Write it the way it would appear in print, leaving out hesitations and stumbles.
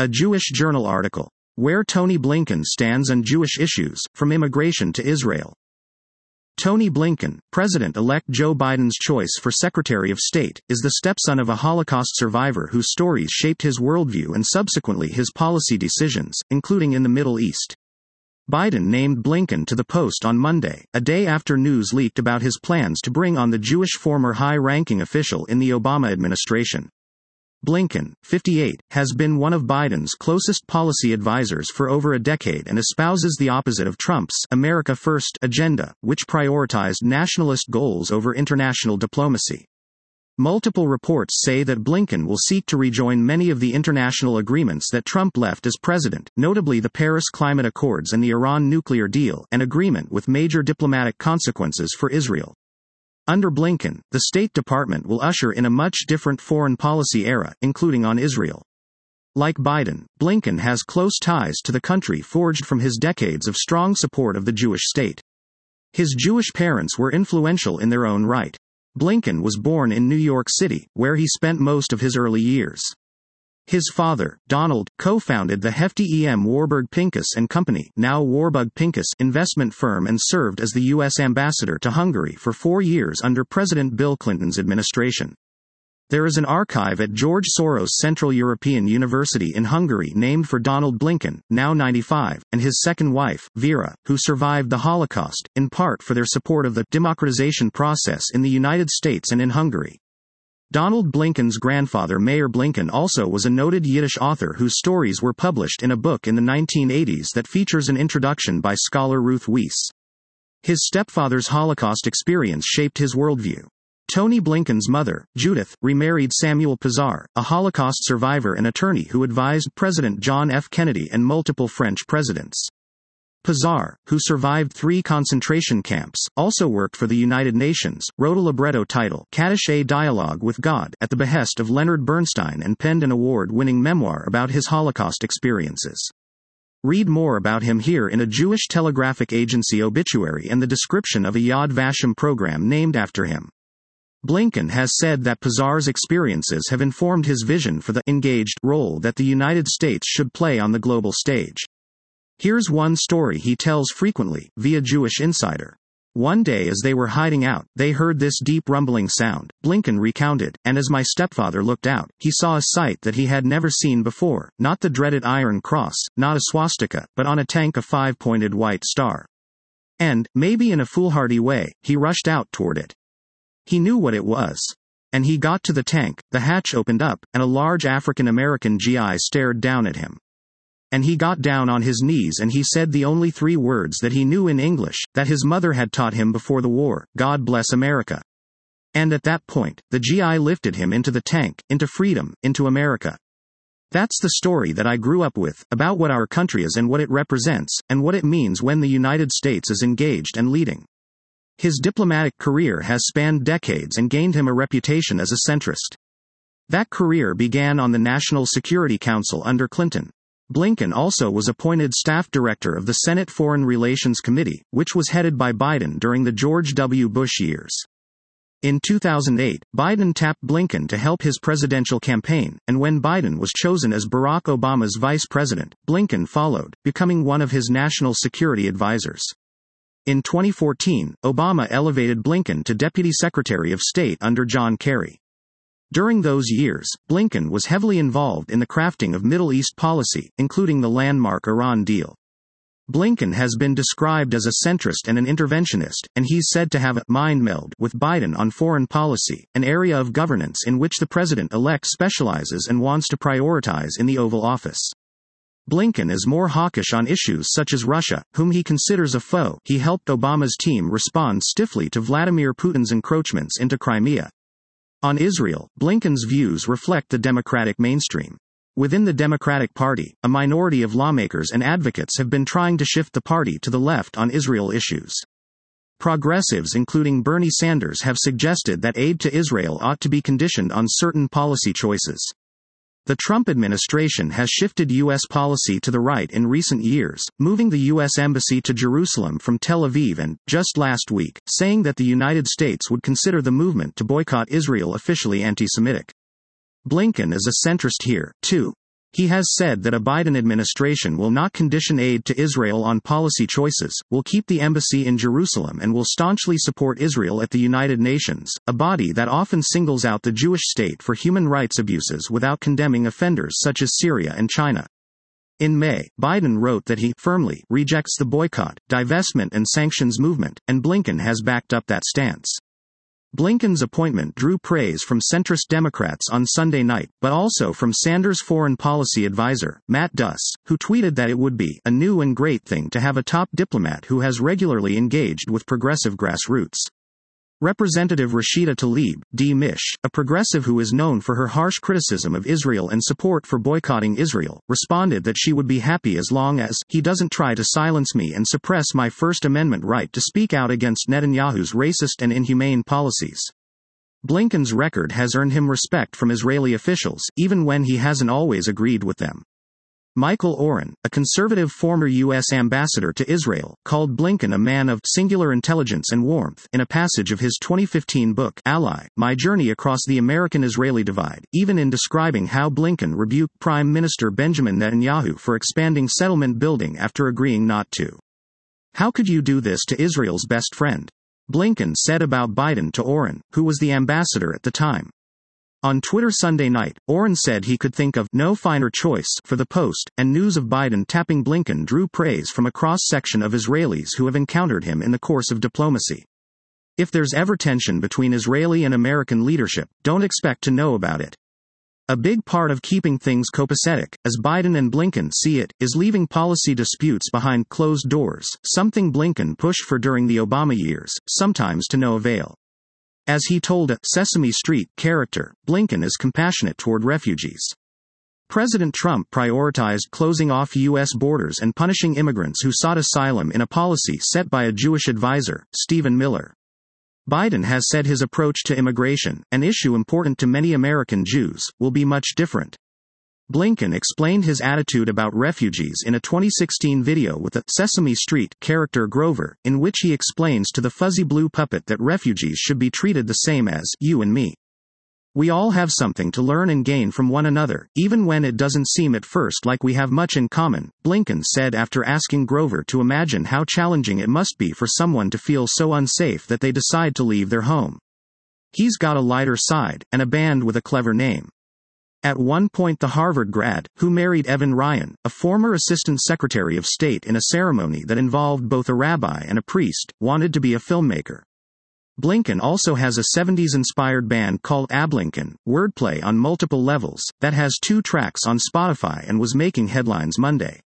A Jewish Journal article. Where Tony Blinken Stands on Jewish Issues, From Immigration to Israel. Tony Blinken, President-elect Joe Biden's choice for Secretary of State, is the stepson of a Holocaust survivor whose stories shaped his worldview and subsequently his policy decisions, including in the Middle East. Biden named Blinken to the post on Monday, a day after news leaked about his plans to bring on the Jewish former high-ranking official in the Obama administration. Blinken, 58, has been one of Biden's closest policy advisors for over a decade and espouses the opposite of Trump's America First agenda, which prioritized nationalist goals over international diplomacy. Multiple reports say that Blinken will seek to rejoin many of the international agreements that Trump left as president, notably the Paris Climate Accords and the Iran nuclear deal, an agreement with major diplomatic consequences for Israel. Under Blinken, the State Department will usher in a much different foreign policy era, including on Israel. Like Biden, Blinken has close ties to the country forged from his decades of strong support of the Jewish state. His Jewish parents were influential in their own right. Blinken was born in New York City, where he spent most of his early years. His father, Donald, co-founded the hefty EM Warburg Pincus & Company, now Warburg Pincus, investment firm and served as the U.S. ambassador to Hungary for 4 years under President Bill Clinton's administration. There is an archive at George Soros Central European University in Hungary named for Donald Blinken, now 95, and his second wife, Vera, who survived the Holocaust, in part for their support of the democratization process in the United States and in Hungary. Donald Blinken's grandfather Meir Blinken also was a noted Yiddish author whose stories were published in a book in the 1980s that features an introduction by scholar Ruth Weiss. His stepfather's Holocaust experience shaped his worldview. Tony Blinken's mother, Judith, remarried Samuel Pizar, a Holocaust survivor and attorney who advised President John F. Kennedy and multiple French presidents. Pizar, who survived 3 concentration camps, also worked for the United Nations, wrote a libretto titled Kaddish, a Dialogue with God, at the behest of Leonard Bernstein and penned an award-winning memoir about his Holocaust experiences. Read more about him here in a Jewish telegraphic agency obituary and the description of a Yad Vashem program named after him. Blinken has said that Pizar's experiences have informed his vision for the engaged role that the United States should play on the global stage. Here's one story he tells frequently, via Jewish Insider. One day as they were hiding out, they heard this deep rumbling sound, Blinken recounted, and as my stepfather looked out, he saw a sight that he had never seen before, not the dreaded Iron Cross, not a swastika, but on a tank a 5-pointed white star. And, maybe in a foolhardy way, he rushed out toward it. He knew what it was. And he got to the tank, the hatch opened up, and a large African-American GI stared down at him. And he got down on his knees and he said the only 3 words that he knew in English, that his mother had taught him before the war: God bless America. And at that point, the GI lifted him into the tank, into freedom, into America. That's the story that I grew up with, about what our country is and what it represents, and what it means when the United States is engaged and leading. His diplomatic career has spanned decades and gained him a reputation as a centrist. That career began on the National Security Council under Clinton. Blinken also was appointed staff director of the Senate Foreign Relations Committee, which was headed by Biden during the George W. Bush years. In 2008, Biden tapped Blinken to help his presidential campaign, and when Biden was chosen as Barack Obama's vice president, Blinken followed, becoming one of his national security advisors. In 2014, Obama elevated Blinken to Deputy Secretary of State under John Kerry. During those years, Blinken was heavily involved in the crafting of Middle East policy, including the landmark Iran deal. Blinken has been described as a centrist and an interventionist, and he's said to have a mind meld with Biden on foreign policy, an area of governance in which the president-elect specializes and wants to prioritize in the Oval Office. Blinken is more hawkish on issues such as Russia, whom he considers a foe. He helped Obama's team respond stiffly to Vladimir Putin's encroachments into Crimea. On Israel, Blinken's views reflect the Democratic mainstream. Within the Democratic Party, a minority of lawmakers and advocates have been trying to shift the party to the left on Israel issues. Progressives including Bernie Sanders have suggested that aid to Israel ought to be conditioned on certain policy choices. The Trump administration has shifted U.S. policy to the right in recent years, moving the U.S. Embassy to Jerusalem from Tel Aviv and, just last week, saying that the United States would consider the movement to boycott Israel officially anti-Semitic. Blinken is a centrist here, too. He has said that a Biden administration will not condition aid to Israel on policy choices, will keep the embassy in Jerusalem, and will staunchly support Israel at the United Nations, a body that often singles out the Jewish state for human rights abuses without condemning offenders such as Syria and China. In May, Biden wrote that he firmly rejects the boycott, divestment and sanctions movement, and Blinken has backed up that stance. Blinken's appointment drew praise from centrist Democrats on Sunday night, but also from Sanders' foreign policy advisor, Matt Duss, who tweeted that it would be a new and great thing to have a top diplomat who has regularly engaged with progressive grassroots. Representative Rashida Tlaib, D-Mish, a progressive who is known for her harsh criticism of Israel and support for boycotting Israel, responded that she would be happy as long as he doesn't try to silence me and suppress my First Amendment right to speak out against Netanyahu's racist and inhumane policies. Blinken's record has earned him respect from Israeli officials, even when he hasn't always agreed with them. Michael Oren, a conservative former U.S. ambassador to Israel, called Blinken a man of singular intelligence and warmth in a passage of his 2015 book, Ally, My Journey Across the American-Israeli Divide, even in describing how Blinken rebuked Prime Minister Benjamin Netanyahu for expanding settlement building after agreeing not to. How could you do this to Israel's best friend? Blinken said about Biden to Oren, who was the ambassador at the time. On Twitter Sunday night, Oren said he could think of no finer choice for the post, and news of Biden tapping Blinken drew praise from a cross-section of Israelis who have encountered him in the course of diplomacy. If there's ever tension between Israeli and American leadership, don't expect to know about it. A big part of keeping things copacetic, as Biden and Blinken see it, is leaving policy disputes behind closed doors, something Blinken pushed for during the Obama years, sometimes to no avail. As he told a Sesame Street character, Blinken is compassionate toward refugees. President Trump prioritized closing off U.S. borders and punishing immigrants who sought asylum in a policy set by a Jewish advisor, Stephen Miller. Biden has said his approach to immigration, an issue important to many American Jews, will be much different. Blinken explained his attitude about refugees in a 2016 video with a Sesame Street character Grover, in which he explains to the fuzzy blue puppet that refugees should be treated the same as you and me. We all have something to learn and gain from one another, even when it doesn't seem at first like we have much in common, Blinken said after asking Grover to imagine how challenging it must be for someone to feel so unsafe that they decide to leave their home. He's got a lighter side, and a band with a clever name. At one point the Harvard grad, who married Evan Ryan, a former assistant secretary of state in a ceremony that involved both a rabbi and a priest, wanted to be a filmmaker. Blinken also has a 70s-inspired band called Ablinken, wordplay on multiple levels, that has 2 tracks on Spotify and was making headlines Monday.